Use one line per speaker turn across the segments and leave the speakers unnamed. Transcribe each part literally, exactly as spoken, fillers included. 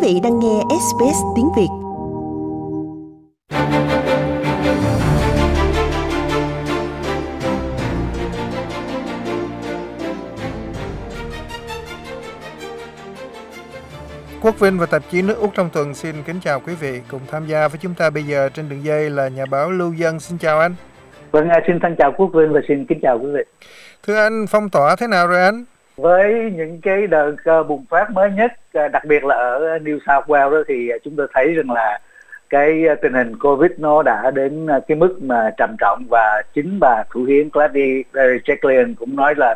vị đang nghe ét bê ét tiếng Việt.
Quốc Vinh và tạp chí Nước Úc trong tuần xin kính chào quý vị. Cùng tham gia với chúng ta bây giờ trên đường dây là nhà báo Lưu Dân. Xin chào anh.
Vâng, xin thân chào Quốc Vinh và xin kính chào quý vị.
Thưa anh, phong tỏa thế nào rồi anh?
Với những cái đợt uh, bùng phát mới nhất, uh, đặc biệt là ở New South Wales đó, thì chúng tôi thấy rằng là cái uh, tình hình Covid nó đã đến uh, cái mức mà trầm trọng, và chính bà thủ hiến Gladys Berejiklian cũng nói là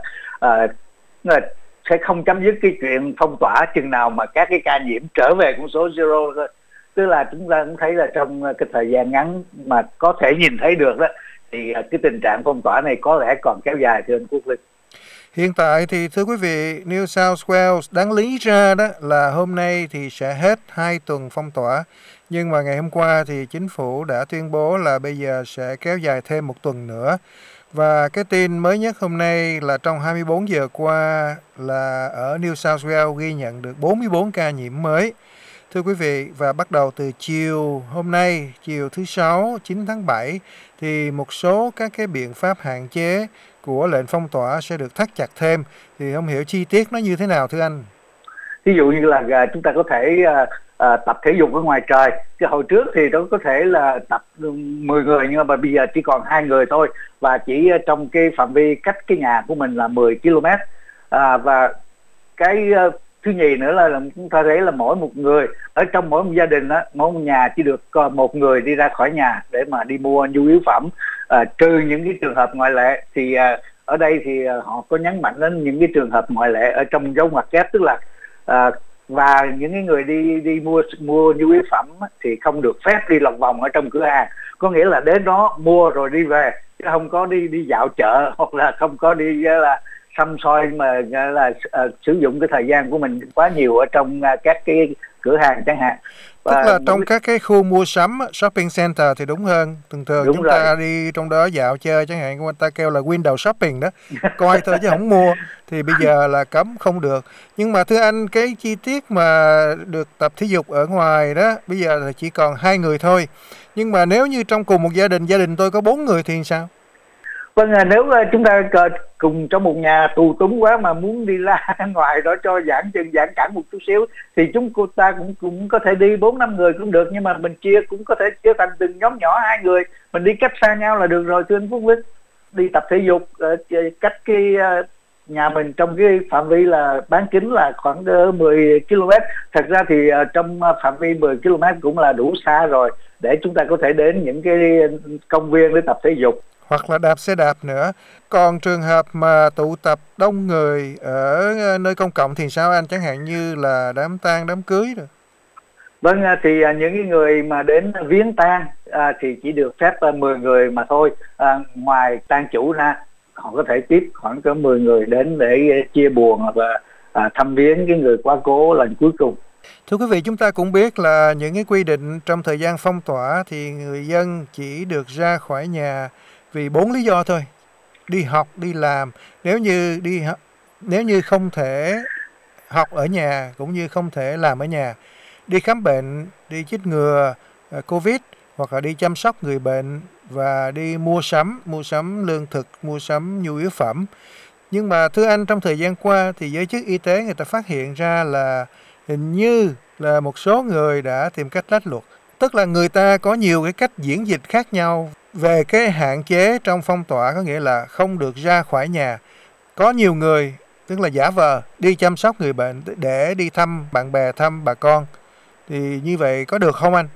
uh, sẽ không chấm dứt cái chuyện phong tỏa chừng nào mà các cái ca nhiễm trở về con số zero thôi. Tức là chúng ta cũng thấy là trong cái thời gian ngắn mà có thể nhìn thấy được đó, thì cái tình trạng phong tỏa này có lẽ còn kéo dài thưa anh Quốc Linh.
Hiện tại thì thưa quý vị, New South Wales đáng lý ra đó là hôm nay thì sẽ hết hai tuần phong tỏa. Nhưng mà ngày hôm qua thì chính phủ đã tuyên bố là bây giờ sẽ kéo dài thêm một tuần nữa. Và cái tin mới nhất hôm nay là trong hai mươi bốn giờ qua là ở New South Wales ghi nhận được bốn mươi bốn ca nhiễm mới. Thưa quý vị, và bắt đầu từ chiều hôm nay, chiều thứ Sáu, chín tháng bảy, thì một số các cái biện pháp hạn chế của lệnh phong tỏa sẽ được thắt chặt thêm. Thì không hiểu chi tiết nó như thế nào thưa anh?
Ví dụ như là chúng ta có thể uh, uh, tập thể dục ở ngoài trời. Cái hồi trước thì nó có thể là tập mười người, nhưng mà bây giờ chỉ còn hai người thôi, và chỉ trong cái phạm vi cách cái nhà của mình là mười ki lô mét. À, và cái uh, thứ nhì nữa là, là chúng ta thấy là mỗi một người ở trong mỗi một gia đình đó, mỗi một nhà chỉ được uh, một người đi ra khỏi nhà để mà đi mua nhu yếu phẩm, uh, trừ những cái trường hợp ngoại lệ. Thì uh, ở đây thì uh, họ có nhấn mạnh đến những cái trường hợp ngoại lệ ở trong dấu ngoặc kép, tức là uh, và những cái người đi đi mua mua nhu yếu phẩm thì không được phép đi lòng vòng ở trong cửa hàng, có nghĩa là đến đó mua rồi đi về, chứ không có đi đi dạo chợ, hoặc là không có đi là xăm soi mà là uh, sử dụng cái thời gian của mình quá nhiều ở trong uh, các cái cửa hàng chẳng hạn.
Và tức là trong cái... các cái khu mua sắm, shopping center thì đúng hơn. Thường thường đúng chúng rồi. Ta đi trong đó dạo chơi chẳng hạn, người ta kêu là window shopping đó, coi thôi chứ không mua, thì bây giờ là cấm không được. Nhưng mà thưa anh, cái chi tiết mà được tập thể dục ở ngoài đó, bây giờ là chỉ còn hai người thôi. Nhưng mà nếu như trong cùng một gia đình, gia đình tôi có bốn người thì sao?
Vâng, nếu chúng ta cùng trong một nhà tù túng quá mà muốn đi ra ngoài đó cho giãn chừng giãn cản một chút xíu thì chúng ta cũng cũng có thể đi bốn năm người cũng được, nhưng mà mình chia cũng có thể chia thành từng nhóm nhỏ hai người, mình đi cách xa nhau là được rồi thưa anh Phúc Vinh. Đi tập thể dục cách cái nhà mình trong cái phạm vi là bán kính là khoảng mười ki lô mét. Thật ra thì trong phạm vi mười ki lô mét cũng là đủ xa rồi để chúng ta có thể đến những cái công viên để tập thể dục,
hoặc là đạp xe đạp nữa. Còn trường hợp mà tụ tập đông người ở nơi công cộng thì sao anh? Chẳng hạn như là đám tang, đám cưới rồi.
Vâng, thì những cái người mà đến viếng tang à, thì chỉ được phép mười người mà thôi. À, ngoài tang chủ ra, họ có thể tiếp khoảng cỡ mười người đến để chia buồn hoặc là à, thăm viếng cái người quá cố lần cuối cùng.
Thưa quý vị, chúng ta cũng biết là những cái quy định trong thời gian phong tỏa thì người dân chỉ được ra khỏi nhà vì bốn lý do thôi: đi học, đi làm. Nếu như đi nếu như không thể học ở nhà cũng như không thể làm ở nhà, đi khám bệnh, đi chích ngừa Covid, hoặc là đi chăm sóc người bệnh, và đi mua sắm, mua sắm lương thực, mua sắm nhu yếu phẩm. Nhưng mà thưa anh, trong thời gian qua thì giới chức y tế người ta phát hiện ra là hình như là một số người đã tìm cách lách luật. Tức là người ta có nhiều cái cách diễn dịch khác nhau về cái hạn chế trong phong tỏa, có nghĩa là không được ra khỏi nhà. Có nhiều người, tức là giả vờ đi chăm sóc người bệnh để đi thăm bạn bè, thăm bà con. Thì như vậy có được không anh?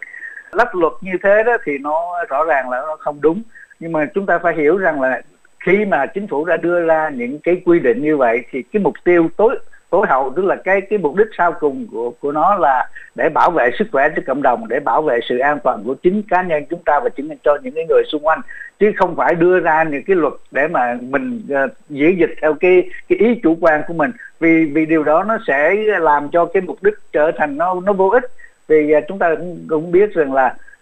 Lách luật như thế đó thì nó rõ ràng là nó không đúng. Nhưng mà chúng ta phải hiểu rằng là khi mà chính phủ đã đưa ra những cái quy định như vậy thì cái mục tiêu tối tối hậu, tức là cái cái mục đích sau cùng của của nó là để bảo vệ sức khỏe cho cộng đồng, để bảo vệ sự an toàn của chính cá nhân chúng ta và chính cho những cái người xung quanh, chứ không phải đưa ra những cái luật để mà mình uh, diễn dịch theo cái cái ý chủ quan của mình, vì vì điều đó nó sẽ làm cho cái mục đích trở thành nó nó vô ích. Vì uh, chúng ta cũng, cũng biết rằng là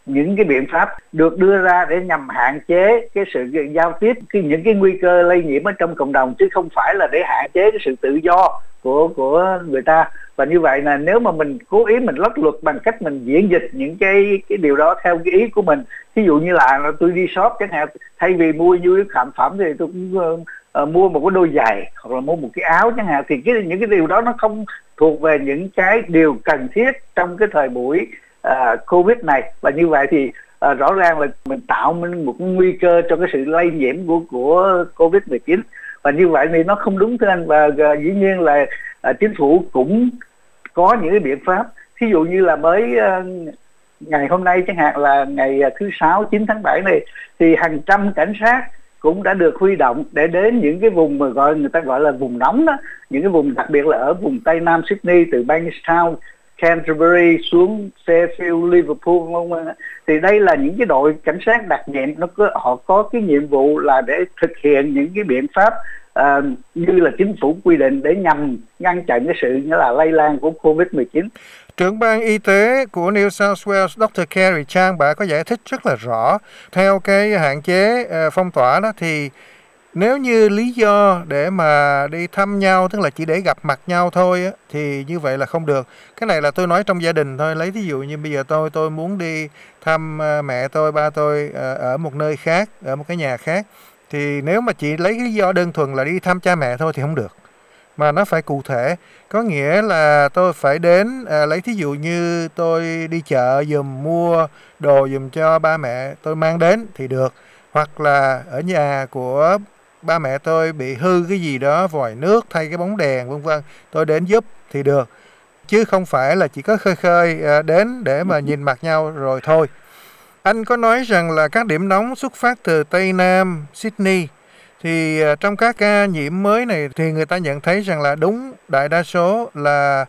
những cái biện pháp được đưa ra để nhằm hạn chế cái sự giao tiếp, cái những cái nguy cơ lây nhiễm ở trong cộng đồng, chứ không phải là để hạn chế cái sự tự do của của người ta. Và như vậy là nếu mà mình cố ý mình lách luật bằng cách mình diễn dịch những cái cái điều đó theo cái ý của mình, ví dụ như là tôi đi shop chẳng hạn, thay vì mua nhu yếu sản phẩm thì tôi cũng uh, uh, mua một cái đôi giày hoặc là mua một cái áo chẳng hạn, thì cái những cái điều đó nó không thuộc về những cái điều cần thiết trong cái thời buổi uh, Covid này. Và như vậy thì uh, rõ ràng là mình tạo mình một nguy cơ cho cái sự lây nhiễm của của Covid mười chín, và như vậy thì nó không đúng thưa anh. Và uh, dĩ nhiên là uh, chính phủ cũng có những cái biện pháp, ví dụ như là mới uh, ngày hôm nay chẳng hạn, là ngày thứ sáu chín tháng bảy này, thì hàng trăm cảnh sát cũng đã được huy động để đến những cái vùng mà gọi người ta gọi là vùng nóng đó, những cái vùng đặc biệt là ở vùng Tây Nam Sydney, từ Bankstown, Canterbury xuống Fairfield, Liverpool. Thì đây là những cái đội cảnh sát đặc nhiệm, nó có, họ có cái nhiệm vụ là để thực hiện những cái biện pháp uh, như là chính phủ quy định để nhằm ngăn chặn cái sự như là lây lan của Covid mười chín.
Trưởng ban y tế của New South Wales, doctor Kerry Chang, bà có giải thích rất là rõ. Theo cái hạn chế uh, phong tỏa đó thì nếu như lý do để mà đi thăm nhau, tức là chỉ để gặp mặt nhau thôi á, thì như vậy là không được. Cái này là tôi nói trong gia đình thôi. Lấy ví dụ như bây giờ tôi tôi muốn đi thăm uh, mẹ tôi, ba tôi uh, ở một nơi khác, ở một cái nhà khác, thì nếu mà chỉ lấy lý do đơn thuần là đi thăm cha mẹ thôi thì không được, mà nó phải cụ thể. Có nghĩa là tôi phải đến, à, lấy thí dụ như tôi đi chợ giùm mua đồ giùm cho ba mẹ tôi mang đến thì được, hoặc là ở nhà của ba mẹ tôi bị hư cái gì đó, vòi nước, thay cái bóng đèn vân vân, tôi đến giúp thì được, chứ không phải là chỉ có khơi khơi à, đến để mà nhìn mặt nhau rồi thôi. Anh có nói rằng là các điểm nóng xuất phát từ Tây Nam Sydney, thì uh, trong các ca nhiễm mới này thì người ta nhận thấy rằng là đúng đại đa số là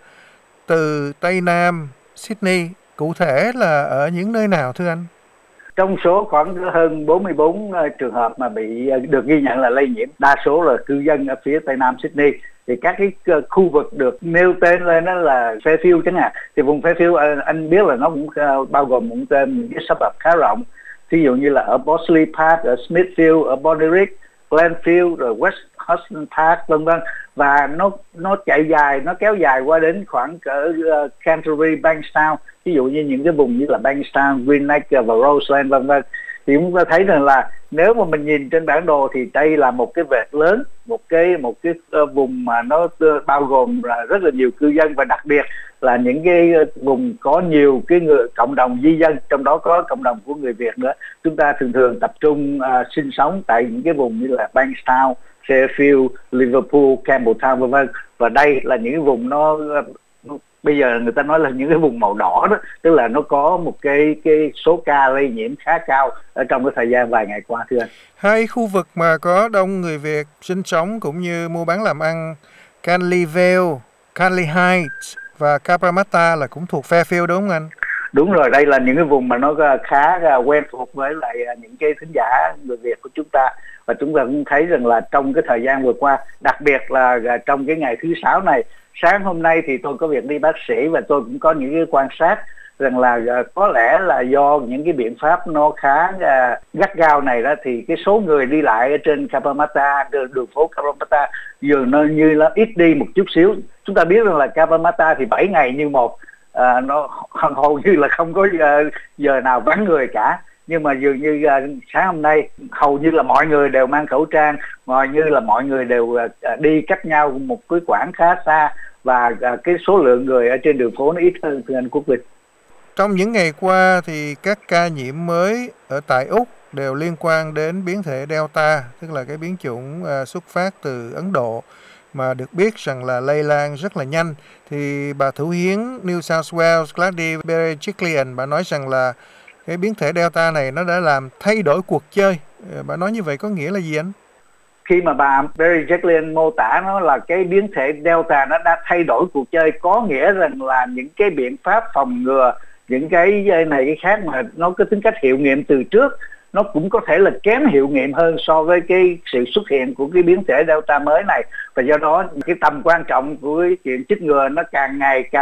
từ Tây Nam Sydney. Cụ thể là ở những nơi nào thưa anh?
Trong số khoảng hơn bốn mươi bốn uh, trường hợp mà bị uh, được ghi nhận là lây nhiễm, đa số là cư dân ở phía Tây Nam Sydney. Thì các cái uh, khu vực được nêu tên lên đó là Fairfield chẳng hạn. Thì vùng Fairfield uh, anh biết là nó cũng uh, bao gồm một tên những cái suburb khá rộng. Ví dụ như là ở Bosley Park, ở Smithfield, ở Bonnyrigg, Glenfield, rồi West Hudson Park vân vân, và nó nó chạy dài, nó kéo dài qua đến khoảng cỡ uh, Canterbury, Bankstown, ví dụ như những cái vùng như là Bankstown, Green Lake và Roseland vân vân. Thì chúng ta thấy rằng là nếu mà mình nhìn trên bản đồ thì đây là một cái vệt lớn, một cái một cái uh, vùng mà nó uh, bao gồm là rất là nhiều cư dân, và đặc biệt là những cái uh, vùng có nhiều cái người cộng đồng di dân, trong đó có cộng đồng của người Việt nữa. Chúng ta thường thường tập trung uh, sinh sống tại những cái vùng như là Bankstown, Fairfield, Liverpool, Campbelltown vân vân. Và đây là những cái vùng nó uh, bây giờ người ta nói là những cái vùng màu đỏ đó, tức là nó có một cái cái số ca lây nhiễm khá cao ở trong cái thời gian vài ngày qua thưa anh.
Hai khu vực mà có đông người Việt sinh sống cũng như mua bán làm ăn, Canley Vale, Canley Heights và Cabramatta là cũng thuộc Fairfield đúng không anh?
Đúng rồi, đây là những cái vùng mà nó khá quen thuộc với lại những cái thính giả người Việt của chúng ta. Và chúng ta cũng thấy rằng là trong cái thời gian vừa qua, đặc biệt là trong cái ngày thứ sáu này, sáng hôm nay thì tôi có việc đi bác sĩ, và tôi cũng có những cái quan sát rằng là có lẽ là do những cái biện pháp nó khá uh, gắt gao này đó, thì cái số người đi lại ở trên Cabramatta, đường phố Cabramatta dường nó như nó ít đi một chút xíu. Chúng ta biết rằng là Cabramatta thì bảy ngày như một, uh, nó hầu như là không có giờ, giờ nào vắng người cả. Nhưng mà dường như uh, sáng hôm nay hầu như là mọi người đều mang khẩu trang, hầu như là mọi người đều uh, đi cách nhau một cái quãng khá xa, và uh, cái số lượng người ở trên đường phố nó ít hơn thưa anh Quốc Vinh.
Trong những ngày qua thì các ca nhiễm mới ở tại Úc đều liên quan đến biến thể Delta, tức là cái biến chủng uh, xuất phát từ Ấn Độ mà được biết rằng là lây lan rất là nhanh. Thì bà thủ hiến New South Wales Gladys Berejiklian, bà nói rằng là cái biến thể Delta này nó đã làm thay đổi cuộc chơi. Bà nói như vậy có nghĩa là gì anh?
Khi mà bà Berejiklian mô tả nó là cái biến thể Delta nó đã thay đổi cuộc chơi, có nghĩa rằng là những cái biện pháp phòng ngừa, những cái này cái khác mà nó có tính cách hiệu nghiệm từ trước, nó cũng có thể là kém hiệu nghiệm hơn so với cái sự xuất hiện của cái biến thể Delta mới này. Và do đó cái tầm quan trọng của cái chuyện chích ngừa nó càng ngày càng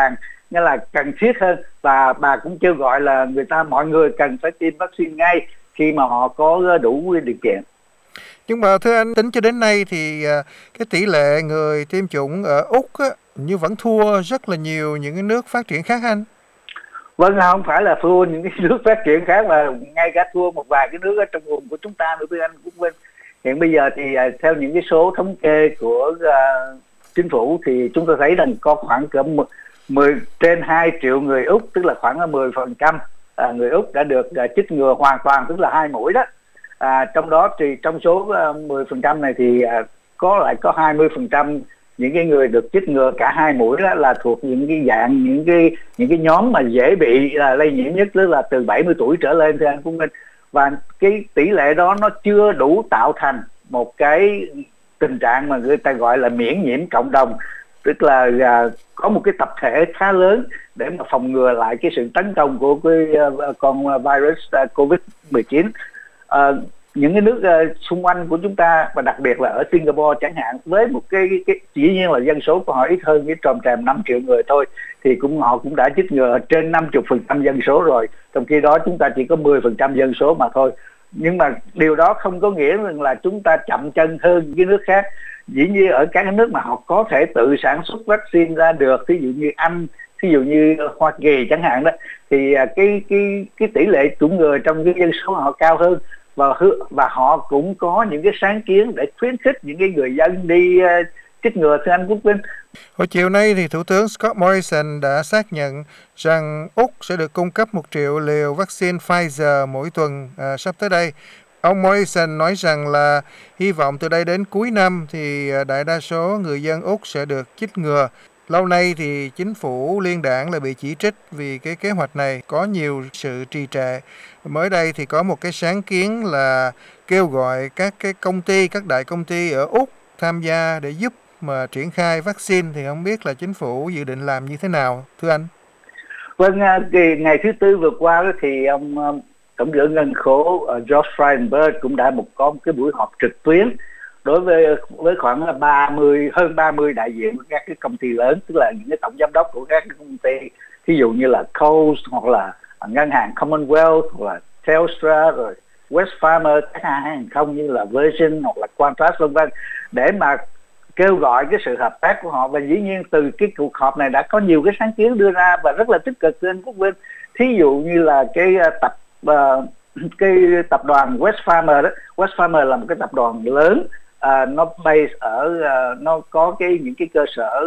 nghĩa là cần thiết hơn, và bà cũng kêu gọi là người ta mọi người cần phải tiêm vaccine ngay khi mà họ có đủ điều kiện.
Nhưng mà thưa anh, tính cho đến nay thì cái tỷ lệ người tiêm chủng ở Úc á, như vẫn thua rất là nhiều những cái nước phát triển khác anh.
Vâng, không phải là thua những cái nước phát triển khác, mà ngay cả thua một vài cái nước ở trong vùng của chúng ta nữa, thưa anh Quốc Vinh. Hiện bây giờ thì theo những cái số thống kê của uh, chính phủ thì chúng tôi thấy rằng có khoảng cỡ mười trên hai triệu người Úc, tức là khoảng mười phần trăm uh, người Úc đã được uh, chích ngừa hoàn toàn, tức là hai mũi đó. À, trong đó thì trong số uh, mười phần trăm này thì uh, có lại có hai mươi phần trăm những cái người được chích ngừa cả hai mũi đó là thuộc những cái dạng những cái những cái nhóm mà dễ bị uh, lây nhiễm nhất, tức là từ bảy mươi tuổi trở lên, thưa anh Phú Minh. Và cái tỷ lệ đó nó chưa đủ tạo thành một cái tình trạng mà người ta gọi là miễn nhiễm cộng đồng, tức là uh, có một cái tập thể khá lớn để mà phòng ngừa lại cái sự tấn công của cái uh, con virus uh, covid mười chín. Uh, những cái nước uh, xung quanh của chúng ta, và đặc biệt là ở Singapore chẳng hạn, với một cái, cái dĩ nhiên là dân số của họ ít hơn cái tròm tràm năm triệu người thôi, thì cũng họ cũng đã chích ngừa trên năm mươi phần trăm dân số rồi, trong khi đó chúng ta chỉ có mười phần trăm dân số mà thôi. Nhưng mà điều đó không có nghĩa rằng là chúng ta chậm chân hơn cái nước khác. Dĩ nhiên ở các nước mà họ có thể tự sản xuất vaccine ra được, ví dụ như Anh, ví dụ như Hoa Kỳ chẳng hạn đó, thì cái cái cái tỷ lệ chủng ngừa trong cái dân số họ cao hơn, và và họ cũng có những cái sáng kiến để khuyến khích những cái người dân đi uh, chích ngừa, thưa anh Quốc Vinh.
Hồi chiều nay thì Thủ tướng Scott Morrison đã xác nhận rằng Úc sẽ được cung cấp một triệu liều vaccine Pfizer mỗi tuần à, sắp tới đây. Ông Morrison nói rằng là hy vọng từ đây đến cuối năm thì đại đa số người dân Úc sẽ được chích ngừa. Lâu nay thì chính phủ liên đảng lại bị chỉ trích vì cái kế hoạch này có nhiều sự trì trệ. Mới đây thì có một cái sáng kiến là kêu gọi các cái công ty, các đại công ty ở Úc tham gia để giúp mà triển khai vaccine, thì không biết là chính phủ dự định làm như thế nào, thưa anh?
Vâng, thì ngày thứ Tư vừa qua thì ông Tổng trưởng Ngân khố George Frydenberg cũng đã một có một cái buổi họp trực tuyến đối với với khoảng ba mươi hơn ba mươi đại diện của các cái công ty lớn, tức là những cái tổng giám đốc của các cái công ty, ví dụ như là Coles hoặc là ngân hàng Commonwealth hoặc là Telstra, rồi Wesfarmers, các hãng hàng không như là Virgin hoặc là Qantas vân vân, để mà kêu gọi cái sự hợp tác của họ. Và dĩ nhiên từ cái cuộc họp này đã có nhiều cái sáng kiến đưa ra và rất là tích cực, thưa anh Quốc Vinh. Thí dụ như là cái tập uh, cái tập đoàn Wesfarmers đó, Wesfarmers là một cái tập đoàn lớn, uh, nó base ở uh, nó có cái những cái cơ sở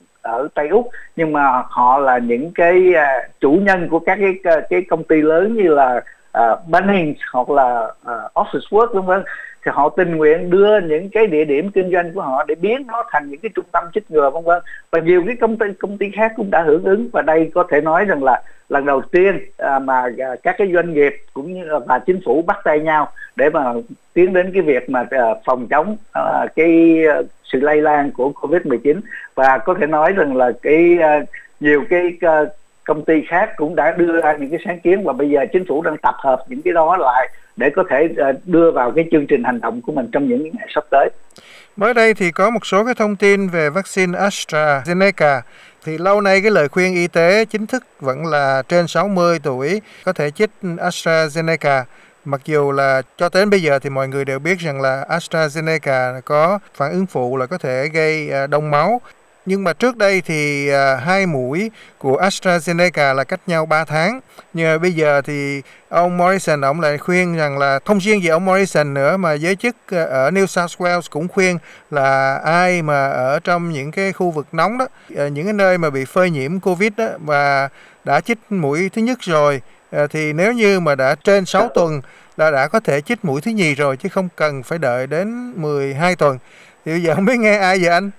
ở Tây Úc, nhưng mà họ là những cái uh, chủ nhân của các cái cái công ty lớn như là uh, Bunnings hoặc là uh, Officeworks vân vân. Thì họ tình nguyện đưa những cái địa điểm kinh doanh của họ để biến nó thành những cái trung tâm chích ngừa vân vân, và nhiều cái công ty công ty khác cũng đã hưởng ứng. Và đây có thể nói rằng là lần đầu tiên à, mà à, các cái doanh nghiệp cũng như và chính phủ bắt tay nhau để mà tiến đến cái việc mà à, phòng chống à, cái à, sự lây lan của covid mười chín. Và có thể nói rằng là cái à, nhiều cái à, công ty khác cũng đã đưa ra những cái sáng kiến, và bây giờ chính phủ đang tập hợp những cái đó lại để có thể đưa vào cái chương trình hành động của mình trong những ngày sắp tới.
Mới đây thì có một số cái thông tin về vaccine AstraZeneca. Thì lâu nay cái lời khuyên y tế chính thức vẫn là trên sáu mươi tuổi có thể chích AstraZeneca. Mặc dù là cho đến bây giờ thì mọi người đều biết rằng là AstraZeneca có phản ứng phụ là có thể gây đông máu. Nhưng mà trước đây thì à, hai mũi của AstraZeneca là cách nhau ba tháng. Nhưng mà bây giờ thì ông Morrison ông lại khuyên rằng là không riêng gì ông Morrison nữa, mà giới chức ở New South Wales cũng khuyên là ai mà ở trong những cái khu vực nóng đó, những cái nơi mà bị phơi nhiễm Covid đó, và đã chích mũi thứ nhất rồi, thì nếu như mà đã trên sáu tuần là đã có thể chích mũi thứ nhì rồi, chứ không cần phải đợi đến mười hai tuần. Thì bây giờ không biết nghe ai vậy anh?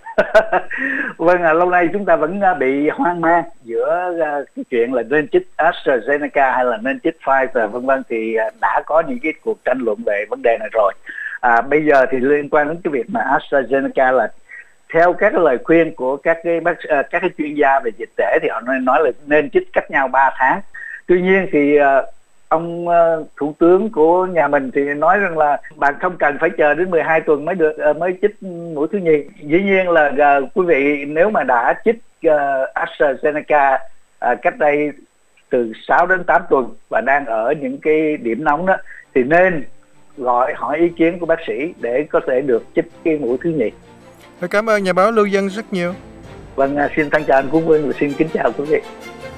Vâng, à, lâu nay chúng ta vẫn uh, bị hoang mang giữa uh, cái chuyện là nên chích AstraZeneca hay là nên chích Pfizer vân vân, thì uh, đã có những cái cuộc tranh luận về vấn đề này rồi. À, bây giờ thì liên quan đến cái việc mà AstraZeneca là theo các cái lời khuyên của các cái bác uh, các cái chuyên gia về dịch tễ thì họ nói, nói là nên chích cách nhau ba tháng. Tuy nhiên thì uh, ông uh, thủ tướng của nhà mình thì nói rằng là bạn không cần phải chờ đến mười hai tuần mới được uh, mới chích mũi thứ nhì. Dĩ nhiên là uh, quý vị nếu mà đã chích uh, AstraZeneca à, cách đây từ sáu đến tám tuần và đang ở những cái điểm nóng đó, thì nên gọi hỏi ý kiến của bác sĩ để có thể được chích cái mũi thứ nhì.
Cảm ơn nhà báo Lưu Dân rất nhiều.
Vâng, xin thân chào anh Quốc Vinh và xin kính chào quý vị.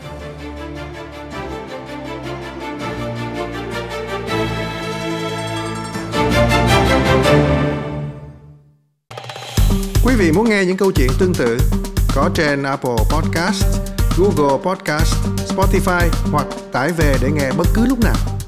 Quý vị muốn nghe những câu chuyện tương tự có trên Apple Podcast, Google Podcast, Spotify hoặc tải về để nghe bất cứ lúc nào.